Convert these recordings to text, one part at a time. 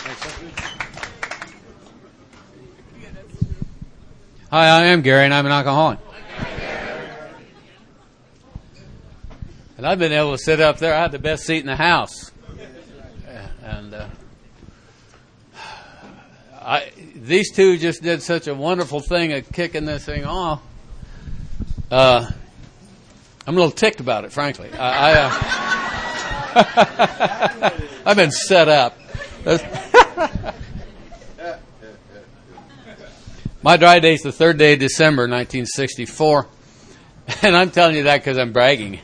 Hi, I am Gary, and I'm an alcoholic. And I've been able to sit up there. I had the best seat in the house. And these two just did such a wonderful thing of kicking this thing off. I'm a little ticked about it, frankly. I've been set up. My dry date's the 3rd day of December, 1964. And I'm telling you that because I'm bragging.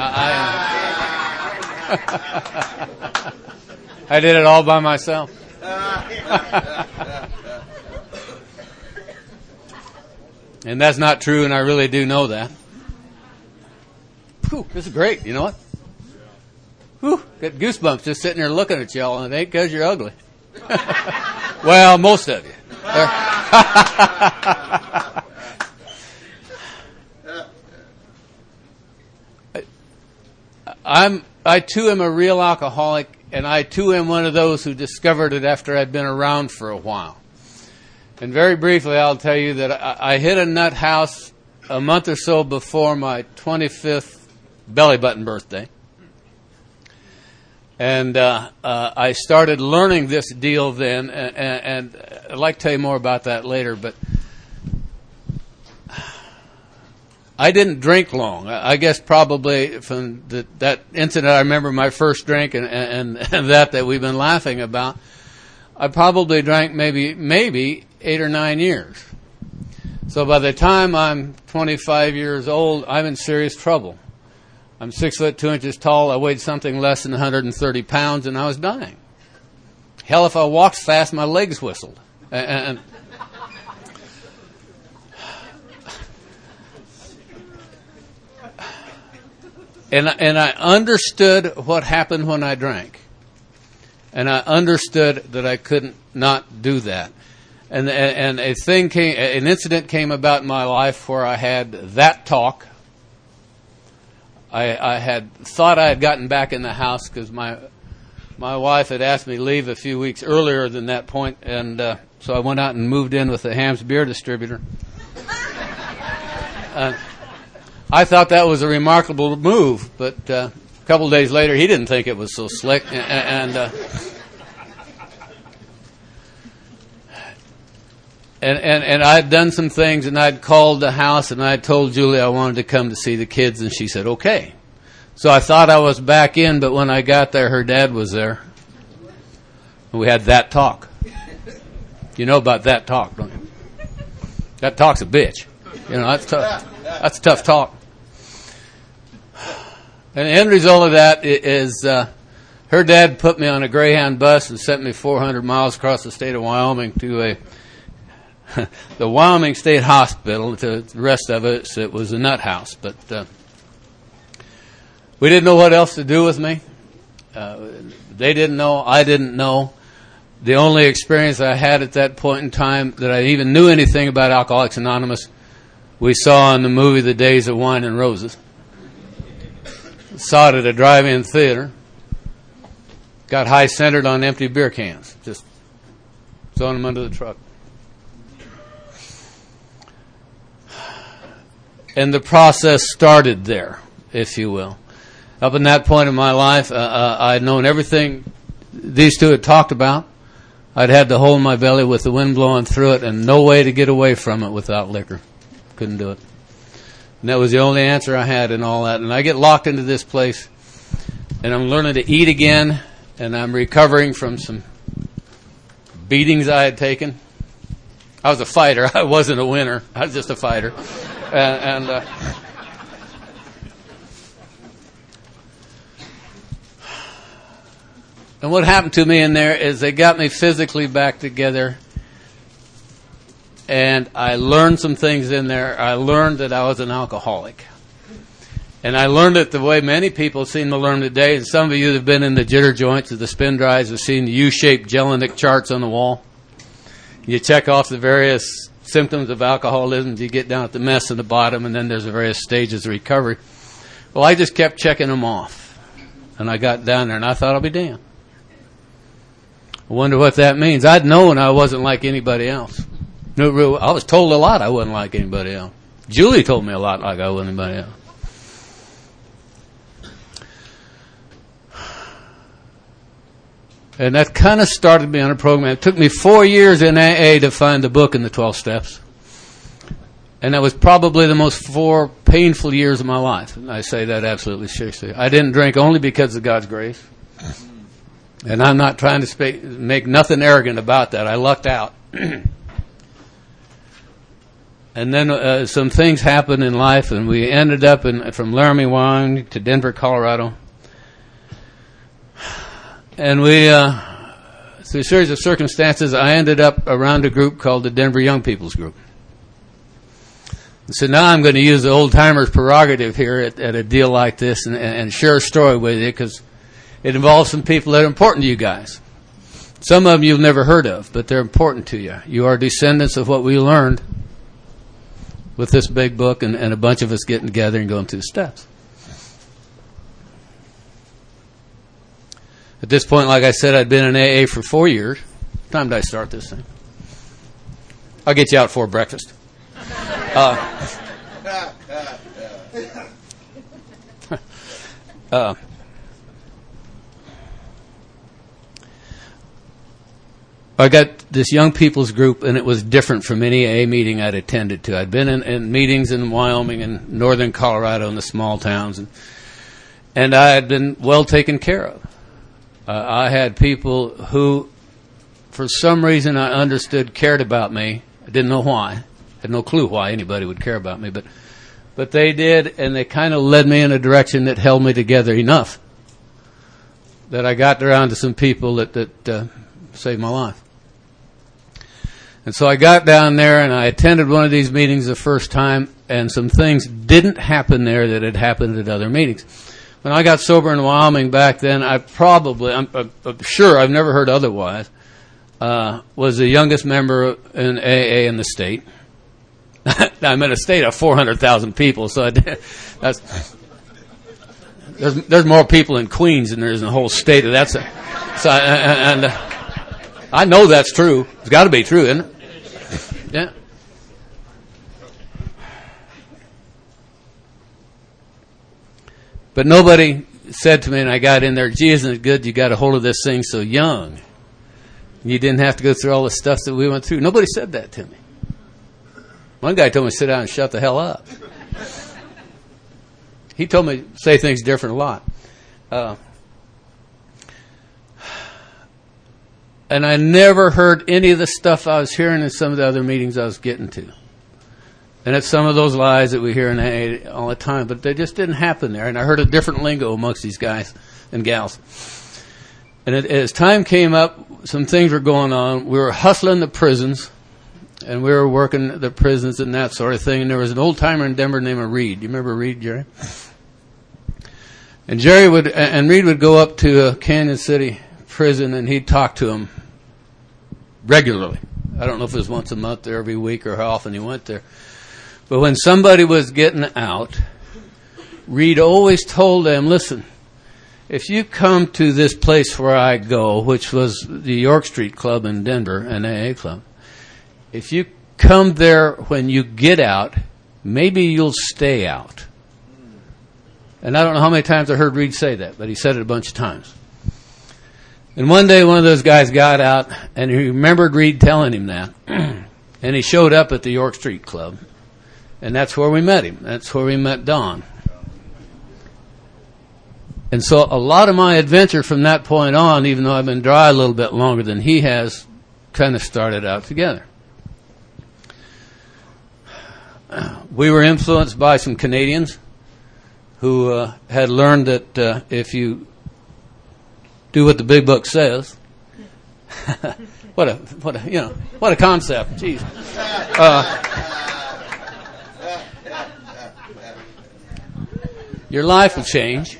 I did it all by myself. And that's not true, and I really do know that. Whew, this is great. You know what? Whew, got goosebumps just sitting there looking at y'all, and it ain't because you're ugly. Well, most of you. I too am a real alcoholic, and I too am one of those who discovered it after I'd been around for a while. And very briefly, I'll tell you that I hit a nut house a month or so before my 25th belly button birthday. And I started learning this deal then, and I'd like to tell you more about that later, but I didn't drink long. I guess probably from that incident, I remember my first drink and that we've been laughing about. I probably drank maybe 8 or 9 years. So by the time I'm 25 years old, I'm in serious trouble. I'm 6 foot 2 inches tall. I weighed something less than 130 pounds, and I was dying. Hell, if I walked fast, my legs whistled. And I understood what happened when I drank. And I understood that I couldn't not do that. And an incident came about in my life where I had that talk. I had thought I had gotten back in the house because my wife had asked me to leave a few weeks earlier than that point, and so I went out and moved in with the Hamm's beer distributor. I thought that was a remarkable move, but a couple of days later, he didn't think it was so slick, and I'd done some things, and I'd called the house, and I'd told Julie I wanted to come to see the kids, and she said, okay. So I thought I was back in, but when I got there, her dad was there. And we had that talk. You know about that talk, don't you? That talk's a bitch. You know, that's tough. That's tough talk. And the end result of that is her dad put me on a Greyhound bus and sent me 400 miles across the state of Wyoming to the Wyoming State Hospital. To the rest of it was a nut house. But we didn't know what else to do with me. They didn't know. I didn't know. The only experience I had at that point in time that I even knew anything about Alcoholics Anonymous, we saw in the movie The Days of Wine and Roses. Saw it at a drive-in theater. Got high-centered on empty beer cans. Just throwing them under the truck. And the process started there, if you will. Up in that point in my life, I'd known everything these two had talked about. I'd had the hole in my belly with the wind blowing through it and no way to get away from it without liquor. Couldn't do it. And that was the only answer I had in all that. And I get locked into this place, and I'm learning to eat again, and I'm recovering from some beatings I had taken. I was a fighter. I wasn't a winner. I was just a fighter. And what happened to me in there is they got me physically back together, and I learned some things in there. I learned that I was an alcoholic. And I learned it the way many people seem to learn today. And some of you that have been in the jitter joints or the spin drives have seen the U-shaped Jelinek charts on the wall. You check off the various symptoms of alcoholism. You get down at the mess in the bottom, and then there's the various stages of recovery. Well, I just kept checking them off. And I got down there, and I thought, I'll be damned. I wonder what that means. I'd known I wasn't like anybody else. I was told a lot I wasn't like anybody else. Julie told me a lot like I wasn't anybody else. And that kind of started me on a program. It took me 4 years in AA to find the book in the 12 Steps. And that was probably the most 4 painful years of my life. And I say that absolutely seriously. I didn't drink only because of God's grace. And I'm not trying to make nothing arrogant about that. I lucked out. And then some things happened in life, and we ended up from Laramie, Wyoming to Denver, Colorado. And we, through a series of circumstances, I ended up around a group called the Denver Young People's Group. So now I'm going to use the old-timers prerogative here at a deal like this and share a story with you, because it involves some people that are important to you guys. Some of them you've never heard of, but they're important to you. You are descendants of what we learned with this big book and a bunch of us getting together and going through the steps. At this point, like I said, I'd been in AA for 4 years. What time did I start this thing? I'll get you out for breakfast. I got this young people's group, and it was different from any AA meeting I'd attended to. I'd been in meetings in Wyoming and northern Colorado in the small towns, and I had been well taken care of. I had people who, for some reason I understood, cared about me. I didn't know why. I had no clue why anybody would care about me, but they did, and they kind of led me in a direction that held me together enough that I got around to some people that saved my life. And so I got down there and I attended one of these meetings the first time, and some things didn't happen there that had happened at other meetings. When I got sober in Wyoming back then, I'm sure, I've never heard otherwise, was the youngest member in AA in the state. I'm in a state of 400,000 people, so there's more people in Queens than there is in the whole state. I know that's true. It's got to be true, isn't it? Yeah. But nobody said to me, and I got in there, gee, isn't it good you got a hold of this thing so young? You didn't have to go through all the stuff that we went through. Nobody said that to me. One guy told me to sit down and shut the hell up. He told me to say things different a lot. And I never heard any of the stuff I was hearing in some of the other meetings I was getting to. And it's some of those lies that we hear in AA all the time, but they just didn't happen there. And I heard a different lingo amongst these guys and gals. And as time came up, some things were going on. We were hustling the prisons, and we were working the prisons and that sort of thing. And there was an old-timer in Denver named Reed. Do you remember Reed, Jerry? And Reed would go up to Canyon City prison, and he'd talk to him regularly. I don't know if it was once a month or every week or how often he went there. But when somebody was getting out, Reed always told them, listen, if you come to this place where I go, which was the York Street Club in Denver, an AA club, if you come there when you get out, maybe you'll stay out. And I don't know how many times I heard Reed say that, but he said it a bunch of times. And one day one of those guys got out, and he remembered Reed telling him that. And he showed up at the York Street Club. And that's where we met him. That's where we met Don. And so a lot of my adventure from that point on, even though I've been dry a little bit longer than he has, kind of started out together. We were influenced by some Canadians who had learned that if you do what the big book says, what a concept. Jeez. Your life will change.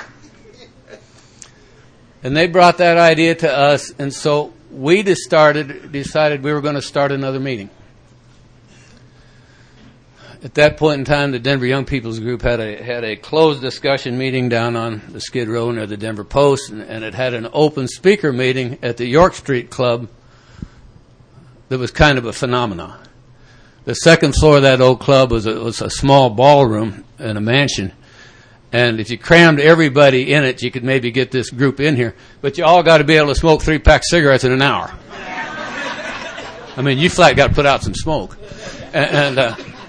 And they brought that idea to us, and so we decided we were going to start another meeting. At that point in time, the Denver Young People's Group had a closed discussion meeting down on the Skid Row near the Denver Post, and it had an open speaker meeting at the York Street Club that was kind of a phenomenon. The second floor of that old club was a small ballroom in a mansion, and if you crammed everybody in it, you could maybe get this group in here, but you all got to be able to smoke 3-pack cigarettes in an hour. I mean, you flat got to put out some smoke. And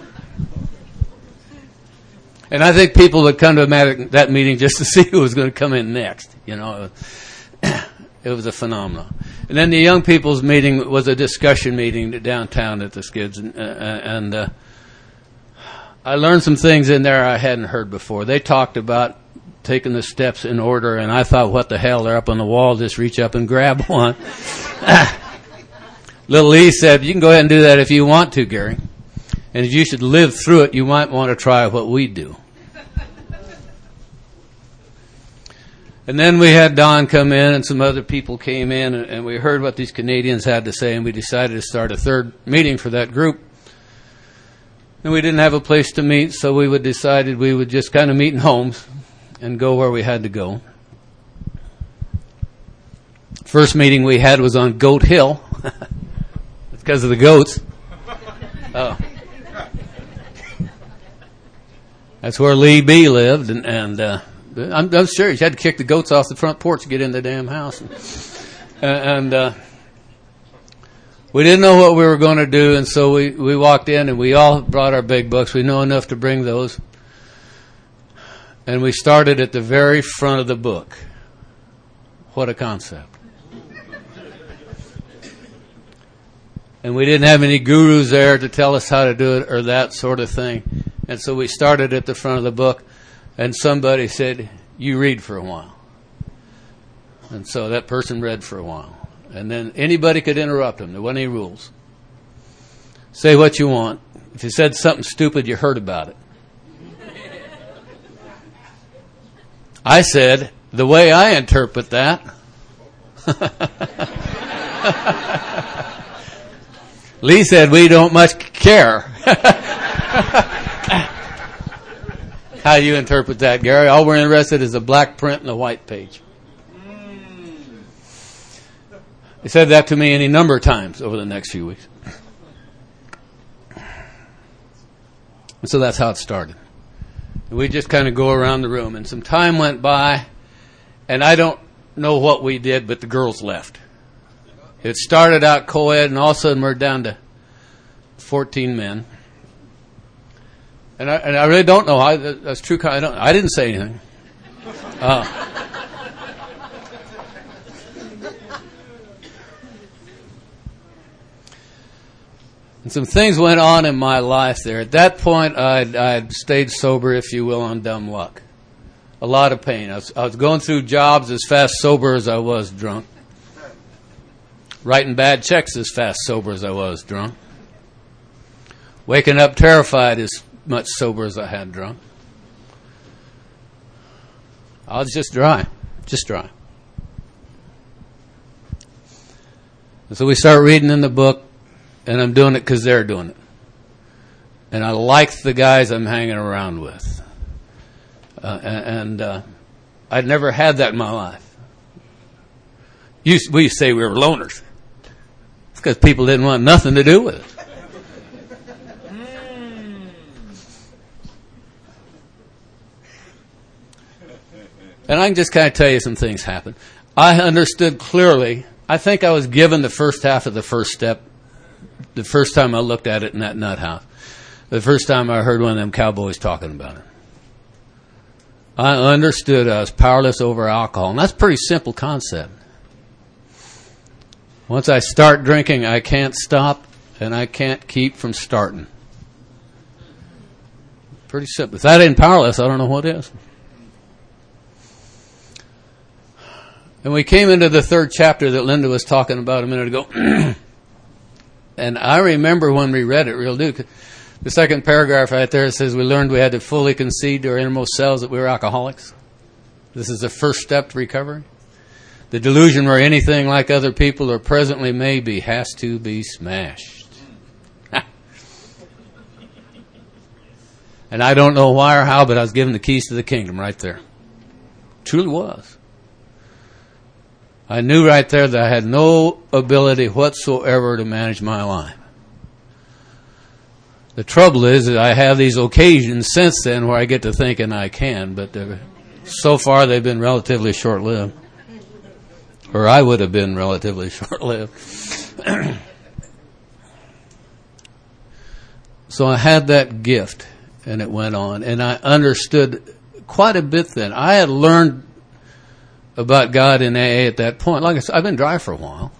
I think people would come to that meeting just to see who was going to come in next. You know, it was a phenomenon. And then the young people's meeting was a discussion meeting downtown at the Skids, and I learned some things in there I hadn't heard before. They talked about taking the steps in order, and I thought, what the hell? They're up on the wall. Just reach up and grab one. Little Lee said, you can go ahead and do that if you want to, Gary. And if you should live through it, you might want to try what we do. And then we had Don come in, and some other people came in, and we heard what these Canadians had to say, and we decided to start a third meeting for that group. And we didn't have a place to meet, so we decided we would just kind of meet in homes and go where we had to go. First meeting we had was on Goat Hill. It's because of the goats. Oh. That's where Lee B lived, and I'm serious. You had to kick the goats off the front porch to get in the damn house. And we didn't know what we were going to do, and so we walked in, and we all brought our big books. We know enough to bring those. And we started at the very front of the book. What a concept. And we didn't have any gurus there to tell us how to do it or that sort of thing. And so we started at the front of the book, and somebody said, you read for a while. And so that person read for a while. And then anybody could interrupt them. There wasn't any rules. Say what you want. If you said something stupid, you heard about it. I said, the way I interpret that, Lee said, we don't much care. How do you interpret that, Gary? All we're interested in is a black print and a white page. He said that to me any number of times over the next few weeks. And so that's how it started. We just kind of go around the room, and some time went by, and I don't know what we did, but the girls left. It started out co-ed, and all of a sudden we're down to 14 men. And I really don't know how that's true. I didn't say anything. And some things went on in my life there. At that point, I'd stayed sober, if you will, on dumb luck. A lot of pain. I was going through jobs as fast sober as I was drunk. Writing bad checks as fast sober as I was drunk. Waking up terrified as much sober as I had drunk. I was just dry. Just dry. And so we start reading in the book, and I'm doing it because they're doing it. And I like the guys I'm hanging around with. I'd never had that in my life. We used to say we were loners. It's because people didn't want nothing to do with it. And I can just kind of tell you some things happened. I understood clearly. I think I was given the first half of the first step the first time I looked at it in that nut house. The first time I heard one of them cowboys talking about it. I understood I was powerless over alcohol. And that's a pretty simple concept. Once I start drinking, I can't stop, and I can't keep from starting. Pretty simple. If that ain't powerless, I don't know what is. And we came into the third chapter that Linda was talking about a minute ago. And I remember when we read it real good. The second paragraph right there says we learned we had to fully concede to our innermost selves that we were alcoholics. This is the first step to recovery. The delusion where anything like other people or presently may be has to be smashed. And I don't know why or how, but I was given the keys to the kingdom right there. Truly was. I knew right there that I had no ability whatsoever to manage my life. The trouble is that I have these occasions since then where I get to thinking I can, but so far they've been relatively short-lived. Or I would have been relatively short-lived. So I had that gift, and it went on, and I understood quite a bit then. I had learned about God in AA at that point. Like I said, I've been dry for a while.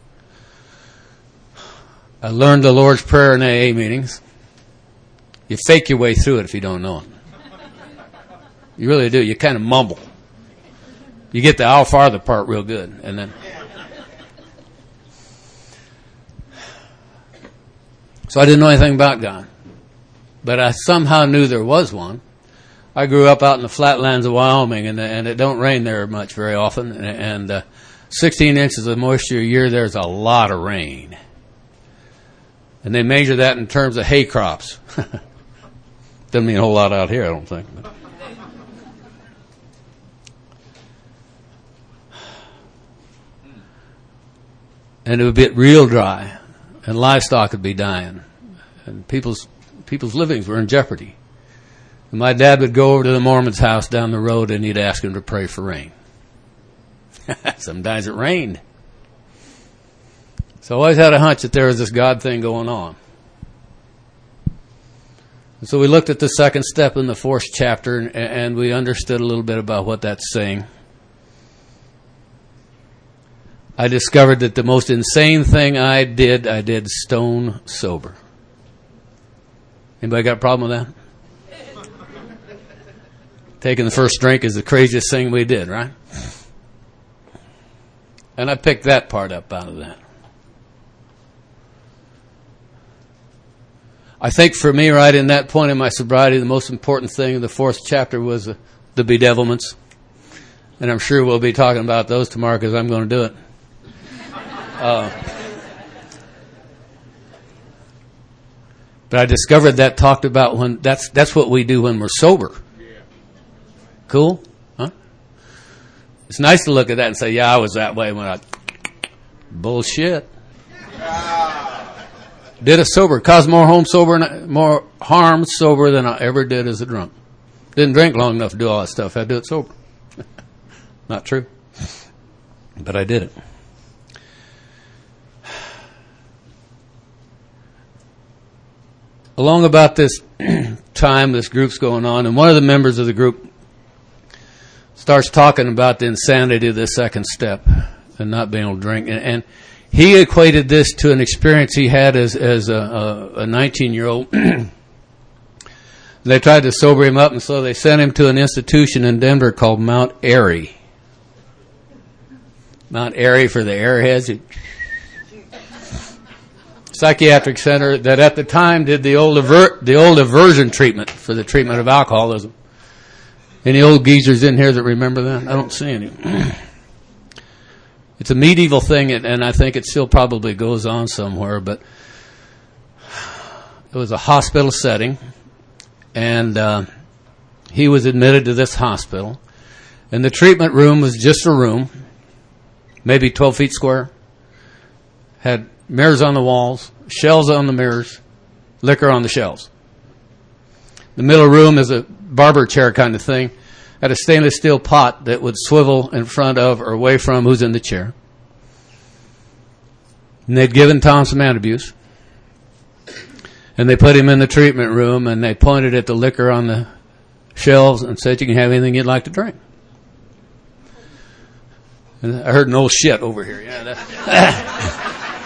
I learned the Lord's Prayer in AA meetings. You fake your way through it if you don't know it. You really do. You kind of mumble. You get the Our Father part real good, and then. So I didn't know anything about God, but I somehow knew there was one. I grew up out in the flatlands of Wyoming, and it don't rain there much very often, and 16 inches of moisture a year, there's a lot of rain. And they measure that in terms of hay crops. Doesn't mean a whole lot out here, I don't think. And it would get real dry, and livestock would be dying, and people's livings were in jeopardy. And my dad would go over to the Mormon's house down the road, and he'd ask him to pray for rain. Sometimes it rained. So I always had a hunch that there was this God thing going on. And so we looked at the second step in the fourth chapter, and we understood a little bit about what that's saying. I discovered that the most insane thing I did stone sober. Anybody got a problem with that? Taking the first drink is the craziest thing we did, right? And I picked that part up out of that. I think for me, right in that point in my sobriety, the most important thing in the fourth chapter was the bedevilments. And I'm sure we'll be talking about those tomorrow because I'm going to do it. But I discovered that talked about when that's what we do when we're sober. Cool? Huh? It's nice to look at that and say, yeah, I was that way when I... Bullshit. Did it sober. Caused more harm sober than I ever did as a drunk. Didn't drink long enough to do all that stuff. I had to do it sober. Not true. But I did it. Along about this time, this group's going on, and one of the members of the group starts talking about the insanity of the second step and not being able to drink. And he equated this to an experience he had as a 19-year-old. They tried to sober him up, and so they sent him to an institution in Denver called Mount Airy. Mount Airy for the airheads. Psychiatric center that at the time did the old aversion treatment for the treatment of alcoholism. Any old geezers in here that remember that? I don't see any. It's a medieval thing, and I think it still probably goes on somewhere, but it was a hospital setting, and he was admitted to this hospital, and the treatment room was just a room, maybe 12 feet square, had mirrors on the walls, shelves on the mirrors, liquor on the shelves. The middle room is a barber chair kind of thing. Had a stainless steel pot that would swivel in front of or away from who's in the chair. And they'd given Tom some antabuse. And they put him in the treatment room, and they pointed at the liquor on the shelves and said, you can have anything you'd like to drink. And I heard an old shit over here. Yeah,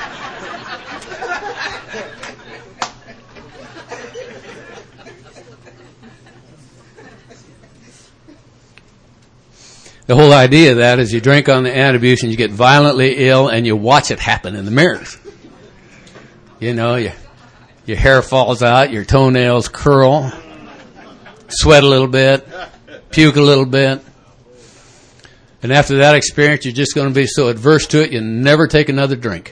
the whole idea of that is you drink on the antabuse and you get violently ill and you watch it happen in the mirrors. You know, your hair falls out, your toenails curl, sweat a little bit, puke a little bit. And after that experience, you're just going to be so adverse to it, you never take another drink.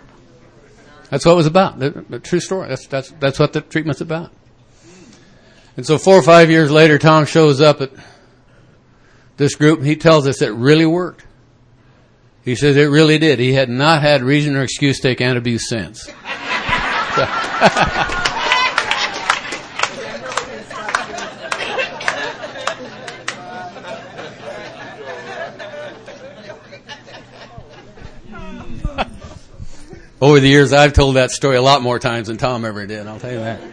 That's what it was about. The true story. That's what the treatment's about. And so 4 or 5 years later, Tom shows up at this group, and he tells us it really worked. He says it really did. He had not had reason or excuse to take antabuse since. Over the years, I've told that story a lot more times than Tom ever did, I'll tell you that.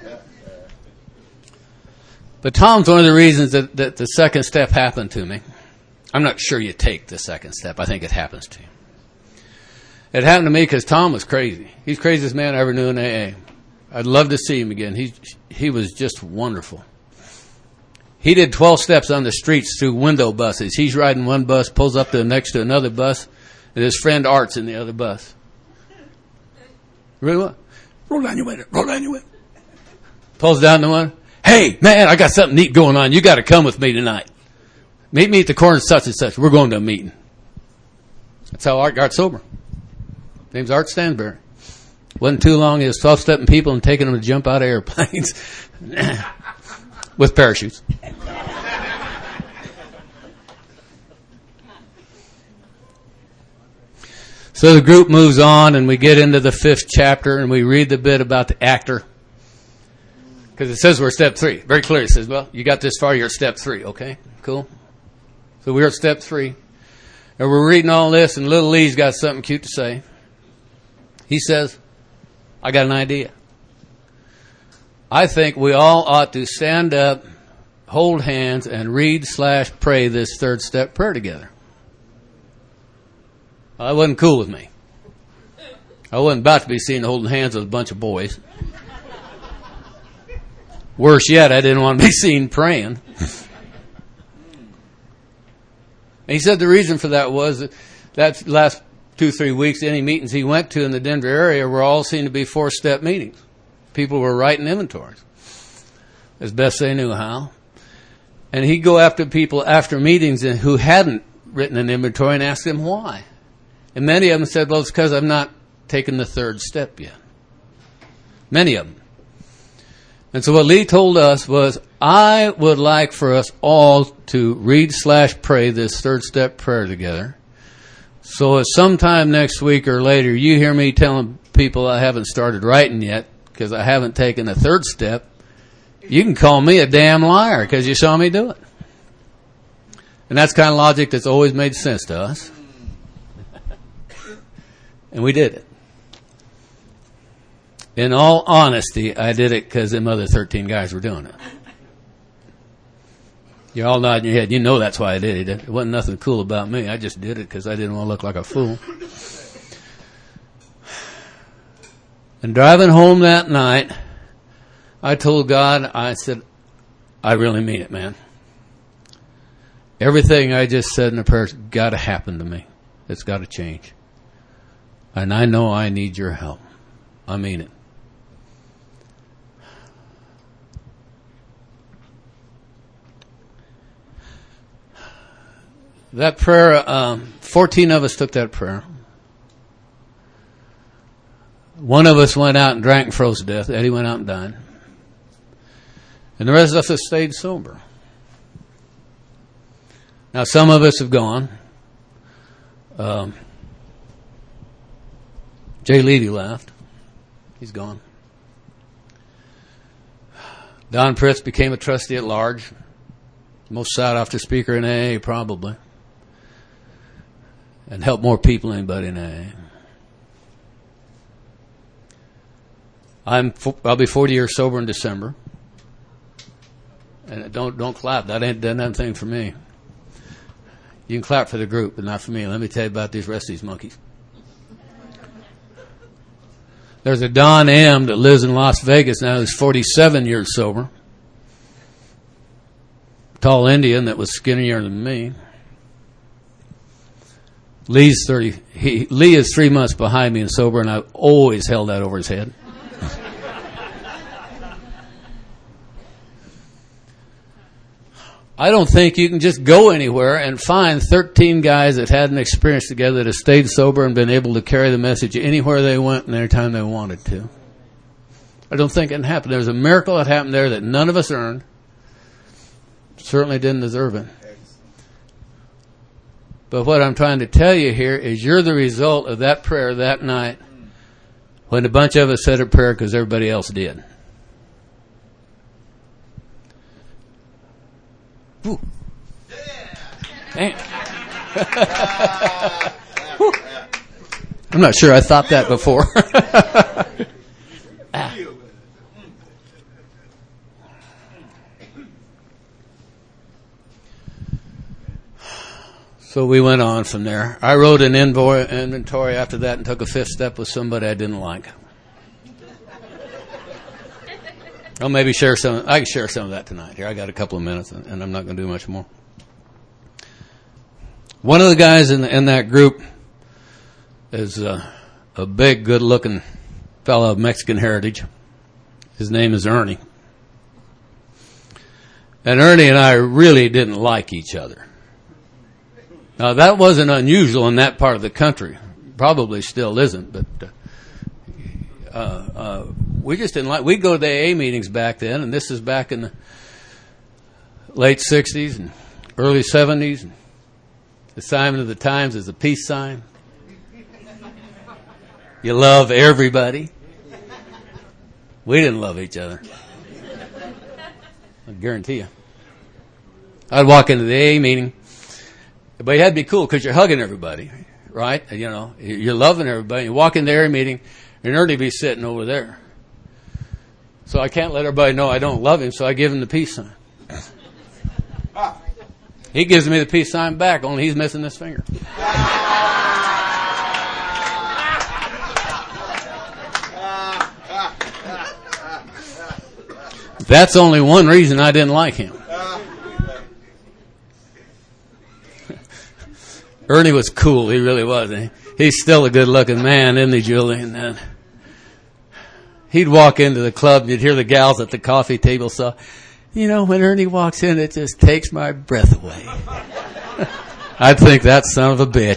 But Tom's one of the reasons that the second step happened to me. I'm not sure you take the second step. I think it happens to you. It happened to me because Tom was crazy. He's the craziest man I ever knew in AA. I'd love to see him again. He was just wonderful. He did 12 steps on the streets through window buses. He's riding one bus, pulls up next to another bus, and his friend Art's in the other bus. Really what? Roll down your window. Roll down your window. Pulls down the one. Hey, man, I got something neat going on. You got to come with me tonight. Meet me at the corner such and such. We're going to a meeting. That's how Art got sober. Name's Art Stansberry. Wasn't too long. He was 12-stepping people and taking them to jump out of airplanes with parachutes. So the group moves on, and we get into the 5th chapter, and we read the bit about the actor. Because it says we're step 3. Very clear. It says, well, you got this far, you're at step 3. Okay, cool. So we're at step 3. And we're reading all this, and little Lee's got something cute to say. He says, I got an idea. I think we all ought to stand up, hold hands, and read/pray this 3rd step prayer together. Well, that wasn't cool with me. I wasn't about to be seen holding hands with a bunch of boys. Worse yet, I didn't want to be seen praying. And he said the reason for that was that last 2-3 weeks, any meetings he went to in the Denver area were all seen to be 4-step meetings. People were writing inventories as best they knew how. And he'd go after people after meetings who hadn't written an inventory and ask them why. And many of them said, well, it's because I've not taken the 3rd step yet. Many of them. And so what Lee told us was, I would like for us all to read/pray this 3rd step prayer together. So if sometime next week or later you hear me telling people I haven't started writing yet because I haven't taken the 3rd step, you can call me a damn liar because you saw me do it. And that's kind of logic that's always made sense to us. And we did it. In all honesty, I did it because them other 13 guys were doing it. You're all nodding your head. You know that's why I did it. It wasn't nothing cool about me. I just did it because I didn't want to look like a fool. And driving home that night, I told God, I said, I really mean it, man. Everything I just said in the prayer's got to happen to me. It's got to change. And I know I need your help. I mean it. That prayer, 14 of us took that prayer. One of us went out and drank and froze to death. Eddie went out and died. And the rest of us stayed sober. Now, some of us have gone. Jay Levy left. He's gone. Don Pritz became a trustee at large. Most sought-after speaker in AA, probably. And helped more people than anybody in AA. I'll be 40 years sober in December. And don't clap. That ain't done anything for me. You can clap for the group, but not for me. Let me tell you about these rest of these monkeys. There's a Don M. that lives in Las Vegas now who's 47 years sober. Tall Indian that was skinnier than me. Lee's 30. Lee is 3 months behind me in sober, and I've always held that over his head. I don't think you can just go anywhere and find 13 guys that had an experience together that have stayed sober and been able to carry the message anywhere they went and anytime they wanted to. I don't think it happened. There was a miracle that happened there that none of us earned. Certainly didn't deserve it. But what I'm trying to tell you here is you're the result of that prayer that night when a bunch of us said a prayer because everybody else did. Whew. Man. I'm not sure I thought that before. So we went on from there. I wrote an inventory after that and took a fifth step with somebody I didn't like. I'll maybe share some. I can share some of that tonight. Here, I got a couple of minutes, and I'm not going to do much more. One of the guys in that group is a big, good-looking fellow of Mexican heritage. His name is Ernie. And Ernie and I really didn't like each other. Now, that wasn't unusual in that part of the country. Probably still isn't, but we just didn't like. We'd go to the AA meetings back then, and this is back in the late 60s and early 70s. And the sign of the times is a peace sign. You love everybody. We didn't love each other. I guarantee you. I'd walk into the AA meeting, but you had to be cool because you're hugging everybody, right? You know, you're loving everybody. You walk in the AA meeting, and Ernie be sitting over there. So I can't let everybody know I don't love him, so I give him the peace sign. He gives me the peace sign back, only he's missing this finger. That's only one reason I didn't like him. Ernie was cool. He really was. He's still a good-looking man, isn't he, Julie? And then he'd walk into the club, and you'd hear the gals at the coffee table. So, you know, when Ernie walks in, it just takes my breath away. I'd think that son of a bitch.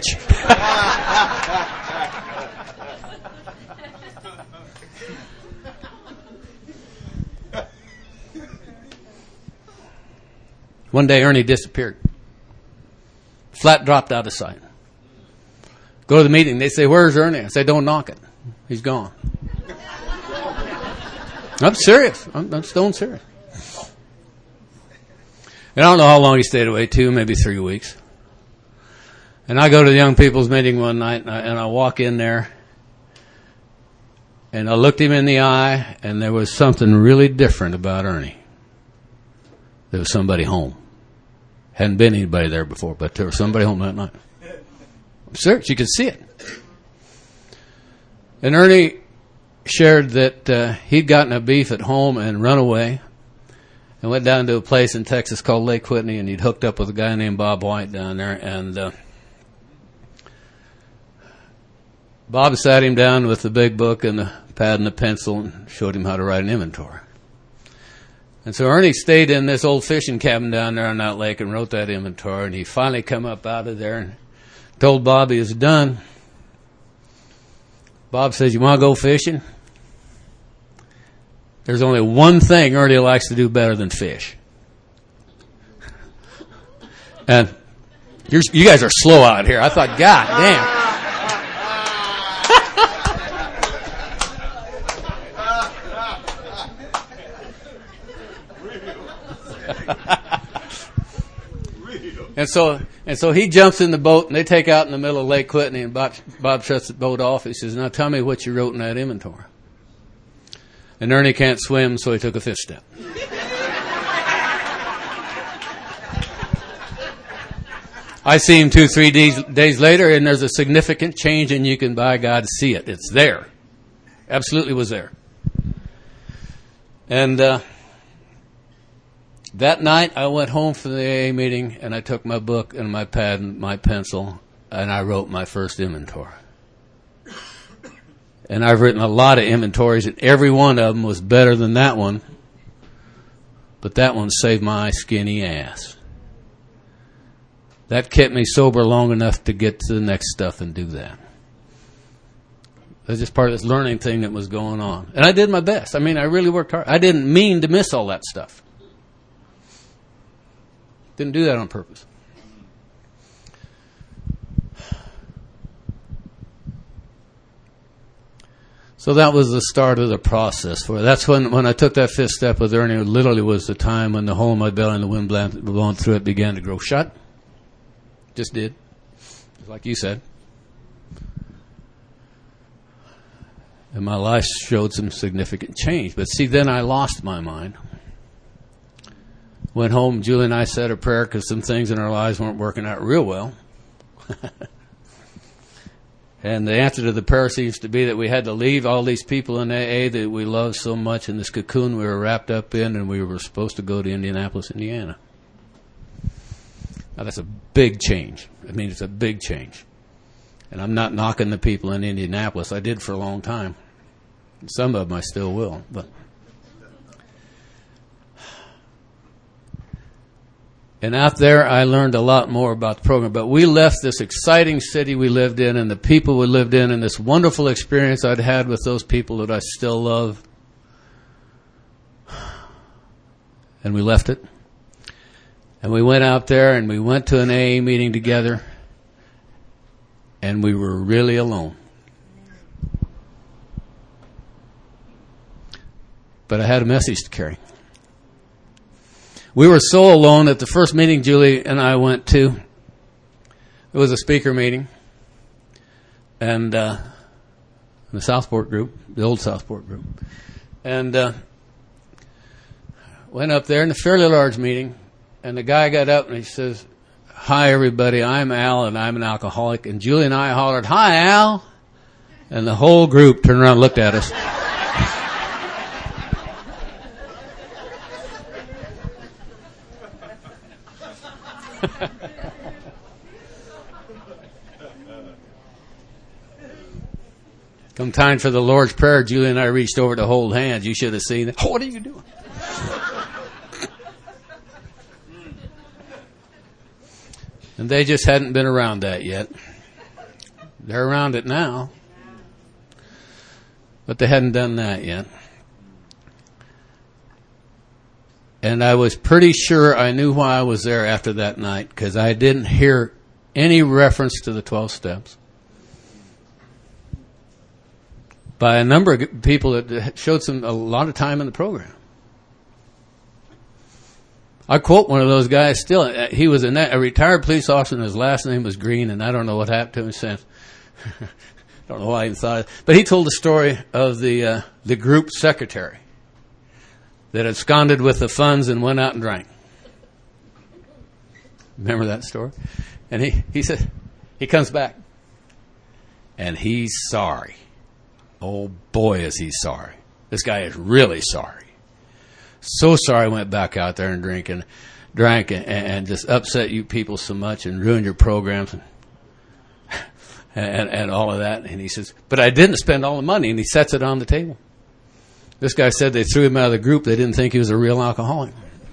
One day, Ernie disappeared. Flat dropped out of sight. Go to the meeting. They say, "Where's Ernie?" I say, "Don't knock it. He's gone." I'm serious. I'm stone serious. And I don't know how long he stayed away, 2, maybe 3 weeks. And I go to the young people's meeting one night, and I walk in there, and I looked him in the eye, and there was something really different about Ernie. There was somebody home. Hadn't been anybody there before, but there was somebody home that night. I'm serious. You could see it. And Ernie shared that he'd gotten a beef at home and run away and went down to a place in Texas called Lake Whitney, and he'd hooked up with a guy named Bob White down there. And Bob sat him down with the big book and the pad and the pencil and showed him how to write an inventory. And so Ernie stayed in this old fishing cabin down there on that lake and wrote that inventory. And he finally come up out of there and told Bob he was done. Bob says, "You want to go fishing?" There's only one thing Ernie likes to do better than fish. And you guys are slow out here. I thought, God damn. And so he jumps in the boat, and they take out in the middle of Lake Whitney, and Bob shuts the boat off. He says, "Now tell me what you wrote in that inventory." And Ernie can't swim, so he took a fifth step. I see him 2-3 days later, and there's a significant change, and you can, by God, see it. It's there. Absolutely was there. And that night, I went home from the AA meeting, and I took my book and my pad and my pencil, and I wrote my first inventory. And I've written a lot of inventories, and every one of them was better than that one. But that one saved my skinny ass. That kept me sober long enough to get to the next stuff and do that. was just part of this learning thing that was going on. And I did my best. I mean, I really worked hard. I didn't mean to miss all that stuff. Didn't do that on purpose. So that was the start of the process for it. That's when I took that fifth step with Ernie, it literally was the time when the hole in my belly and the wind blowing through it began to grow shut. Just did. Like you said. And my life showed some significant change. But see, then I lost my mind. Went home, Julie and I said a prayer because some things in our lives weren't working out real well. And the answer to the prayer seems to be that we had to leave all these people in AA that we loved so much in this cocoon we were wrapped up in, and we were supposed to go to Indianapolis, Indiana. Now, that's a big change. I mean, it's a big change. And I'm not knocking the people in Indianapolis. I did for a long time. Some of them I still will. And out there, I learned a lot more about the program. But we left this exciting city we lived in and the people we lived in and this wonderful experience I'd had with those people that I still love. And we left it. And we went out there and we went to an AA meeting together. And we were really alone. But I had a message to carry. We were so alone at the first meeting Julie and I went to. It was a speaker meeting. And the Southport group, the old Southport group. And went up there in a fairly large meeting. And the guy got up and he says, "Hi, everybody. I'm Al, and I'm an alcoholic." And Julie and I hollered, "Hi, Al." And the whole group turned around and looked at us. Come time for the Lord's Prayer, Julie and I reached over to hold hands. You should have seen it. Oh, what are you doing? And they just hadn't been around that yet. They're around it now. But they hadn't done that yet. And I was pretty sure I knew why I was there after that night, because I didn't hear any reference to the 12 steps. By a number of people that showed a lot of time in the program. I quote one of those guys still. He was a retired police officer, and his last name was Green, and I don't know what happened to him since. Don't know why I even thought it. But he told the story of the group secretary that absconded with the funds and went out and drank. Remember that story? And he said, he comes back, and he's sorry. Oh, boy, is he sorry. This guy is really sorry. So sorry I went back out there and drank and just upset you people so much and ruined your programs and all of that. And he says, but I didn't spend all the money. And he sets it on the table. This guy said they threw him out of the group. They didn't think he was a real alcoholic.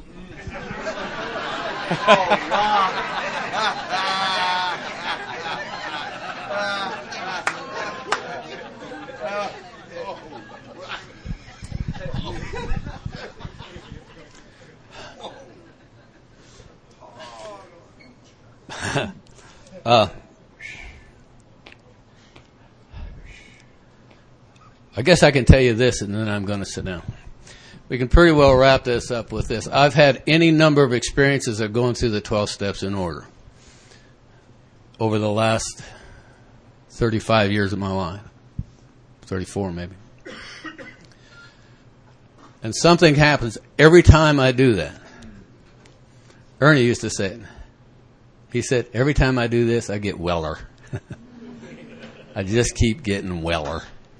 I guess I can tell you this, and then I'm going to sit down. We can pretty well wrap this up with this. I've had any number of experiences of going through the 12 steps in order over the last 35 years of my life. 34 maybe. And something happens every time I do that. Ernie used to say it. He said, every time I do this, I get weller. I just keep getting weller.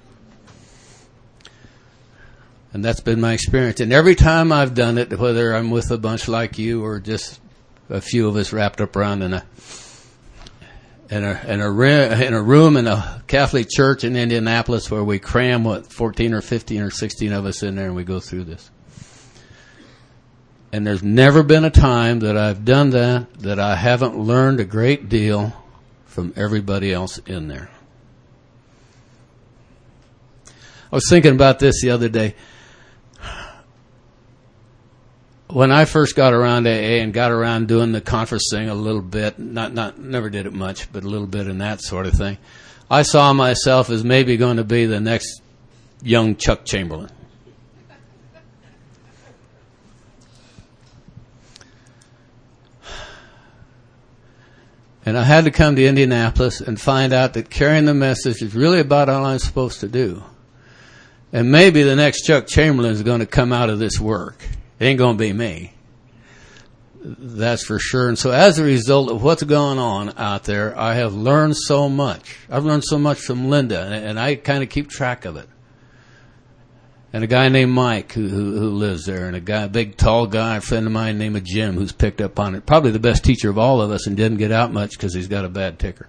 And that's been my experience. And every time I've done it, whether I'm with a bunch like you or just a few of us wrapped up around in a room in a Catholic church in Indianapolis where we cram, 14 or 15 or 16 of us in there, and we go through this. And there's never been a time that I've done that I haven't learned a great deal from everybody else in there. I was thinking about this the other day. When I first got around AA and got around doing the conference thing a little bit, never did it much, but a little bit in that sort of thing, I saw myself as maybe going to be the next young Chuck Chamberlain. And I had to come to Indianapolis and find out that carrying the message is really about all I'm supposed to do. And maybe the next Chuck Chamberlain is going to come out of this work. It ain't going to be me. That's for sure. And so as a result of what's going on out there, I have learned so much. I've learned so much from Linda, and I kind of keep track of it. And a guy named Mike who lives there, and a big tall guy, a friend of mine named Jim, who's picked up on it. Probably the best teacher of all of us, and didn't get out much because he's got a bad ticker.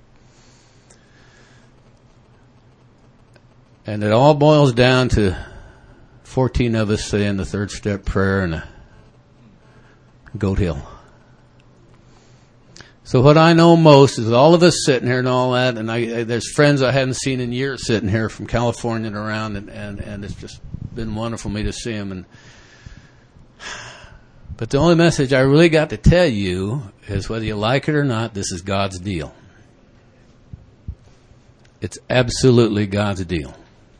And it all boils down to 14 of us saying the third step prayer and a Goat Hill. So what I know most is all of us sitting here and all that, and there's friends I hadn't seen in years sitting here from California and around, and it's just been wonderful for me to see them. But the only message I really got to tell you is, whether you like it or not, this is God's deal. It's absolutely God's deal.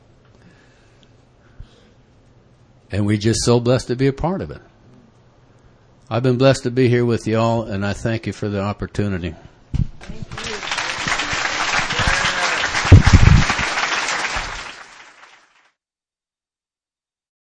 And we're just so blessed to be a part of it. I've been blessed to be here with you all, and I thank you for the opportunity.